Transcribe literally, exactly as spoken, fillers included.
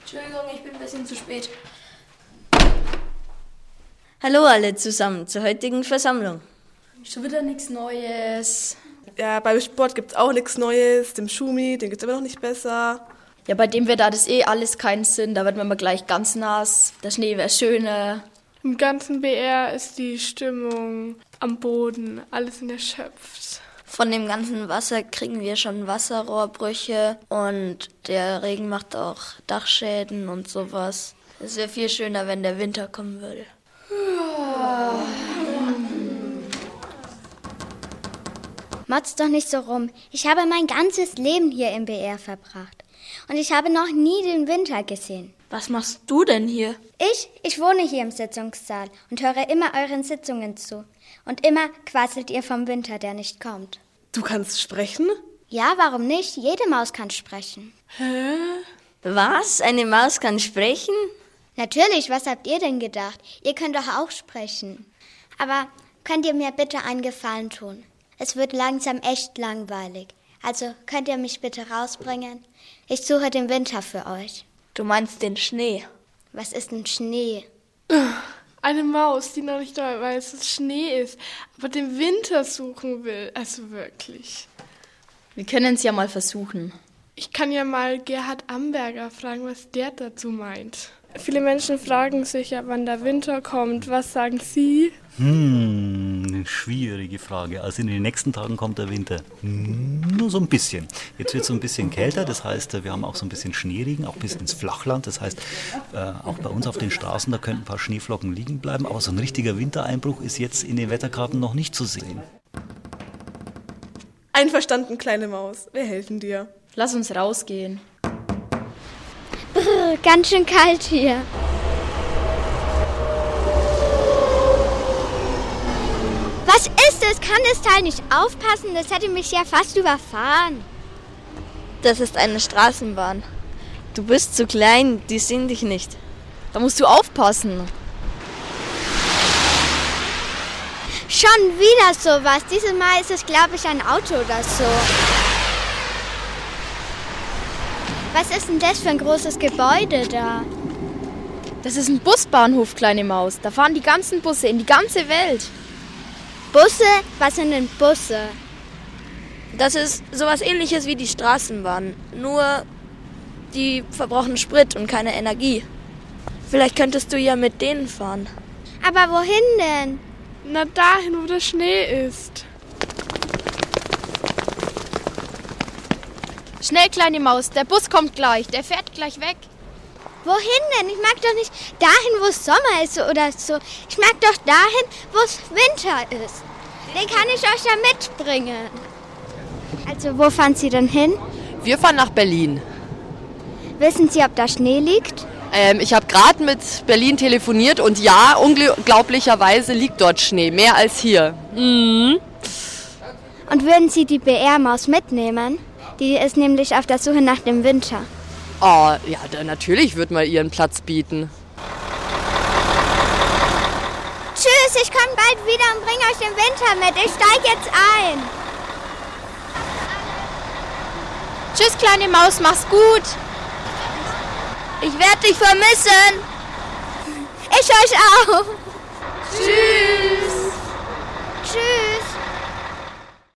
Entschuldigung, ich bin ein bisschen zu spät. Hallo alle zusammen zur heutigen Versammlung. Schon wieder nichts Neues. Ja, beim Sport gibt's auch nichts Neues. Dem Schumi, den gibt's immer noch nicht besser. Ja, bei dem Wetter hat es eh alles keinen Sinn. Da wird man immer gleich ganz nass. Der Schnee wäre schöner. Im ganzen B R ist die Stimmung am Boden, alles erschöpft. Von dem ganzen Wasser kriegen wir schon Wasserrohrbrüche und der Regen macht auch Dachschäden und sowas. Es wäre viel schöner, wenn der Winter kommen würde. Motz doch nicht so rum. Ich habe mein ganzes Leben hier im B R verbracht. Und ich habe noch nie den Winter gesehen. Was machst du denn hier? Ich? Ich wohne hier im Sitzungssaal und höre immer euren Sitzungen zu. Und immer quasselt ihr vom Winter, der nicht kommt. Du kannst sprechen? Ja, warum nicht? Jede Maus kann sprechen. Hä? Was? Eine Maus kann sprechen? Natürlich, was habt ihr denn gedacht? Ihr könnt doch auch sprechen. Aber könnt ihr mir bitte einen Gefallen tun? Es wird langsam echt langweilig. Also könnt ihr mich bitte rausbringen? Ich suche den Winter für euch. Du meinst den Schnee? Was ist denn Schnee? Eine Maus, die noch nicht weiß, dass es Schnee ist, aber den Winter suchen will. Also wirklich. Wir können es ja mal versuchen. Ich kann ja mal Gerhard Amberger fragen, was der dazu meint. Viele Menschen fragen sich ja, wann der Winter kommt. Was sagen Sie? Hm, eine schwierige Frage. Also in den nächsten Tagen kommt der Winter. Nur so ein bisschen. Jetzt wird es so ein bisschen kälter, das heißt, wir haben auch so ein bisschen Schneeregen, auch bis ins Flachland. Das heißt, auch bei uns auf den Straßen, da könnten ein paar Schneeflocken liegen bleiben. Aber so ein richtiger Wintereinbruch ist jetzt in den Wetterkarten noch nicht zu sehen. Einverstanden, kleine Maus. Wir helfen dir. Lass uns rausgehen. Brr, ganz schön kalt hier. Was ist es? Kann das Teil nicht aufpassen? Das hätte mich ja fast überfahren. Das ist eine Straßenbahn. Du bist zu klein, die sehen dich nicht. Da musst du aufpassen. Schon wieder sowas. Dieses Mal ist es, glaube ich, ein Auto oder so. Was ist denn das für ein großes Gebäude da? Das ist ein Busbahnhof, kleine Maus. Da fahren die ganzen Busse in die ganze Welt. Busse? Was sind denn Busse? Das ist sowas Ähnliches wie die Straßenbahn. Nur die verbrauchen Sprit und keine Energie. Vielleicht könntest du ja mit denen fahren. Aber wohin denn? Na dahin, wo der Schnee ist. Schnell, kleine Maus, der Bus kommt gleich, der fährt gleich weg. Wohin denn? Ich mag doch nicht dahin, wo es Sommer ist oder so. Ich mag doch dahin, wo es Winter ist. Den kann ich euch ja mitbringen. Also, wo fahren Sie denn hin? Wir fahren nach Berlin. Wissen Sie, ob da Schnee liegt? Ähm, ich habe gerade mit Berlin telefoniert und ja, unglaublicherweise liegt dort Schnee, mehr als hier. Mhm. Und würden Sie die B R-Maus mitnehmen? Die ist nämlich auf der Suche nach dem Winter. Oh, ja, da, natürlich wird man ihren Platz bieten. Tschüss, ich komme bald wieder und bringe euch den Winter mit. Ich steige jetzt ein. Tschüss, kleine Maus, mach's gut. Ich werde dich vermissen. Ich euch auch. Tschüss.